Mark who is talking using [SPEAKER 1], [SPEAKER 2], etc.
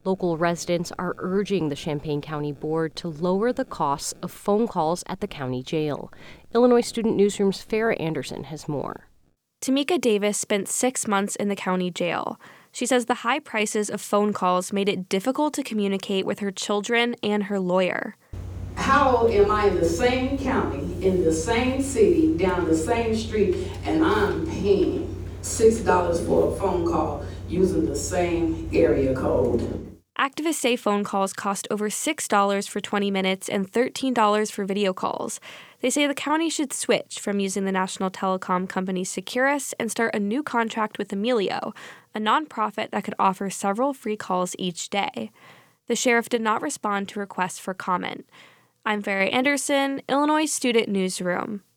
[SPEAKER 1] Local residents are urging the Champaign County Board to lower the costs of phone calls at the county jail. Illinois Student Newsroom's Farrah Anderson has more.
[SPEAKER 2] Tamika Davis spent 6 months in the county jail. She says the high prices of phone calls made it difficult to communicate with her children and her lawyer.
[SPEAKER 3] How am I in the same county, in the same city, down the same street, and I'm paying $6 for a phone call using the same area code?
[SPEAKER 2] Activists say phone calls cost over $6 for 20 minutes and $13 for video calls. They say the county should switch from using the national telecom company Securus and start a new contract with Amelio, a nonprofit that could offer several free calls each day. The sheriff did not respond to requests for comment. I'm Farrah Anderson, Illinois Student Newsroom.